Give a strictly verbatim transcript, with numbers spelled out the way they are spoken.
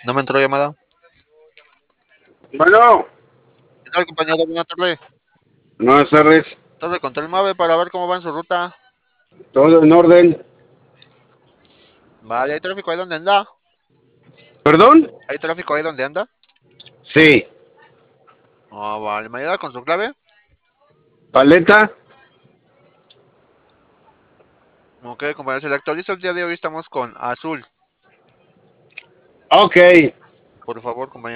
No me entró llamada. Bueno, ¿Qué tal, compañero? Buenas tardes. buenas tardes. Torre Control Mave para ver cómo va en su ruta. Todo en orden. Vale, ¿hay tráfico ahí donde anda? ¿Perdón? ¿Hay tráfico ahí donde anda? Sí. Ah, vale. ¿Me ayuda con su clave? ¿Paleta? Ok, compañero, se le actualiza el día de hoy. Estamos con azul. Ok. Por favor, compañero.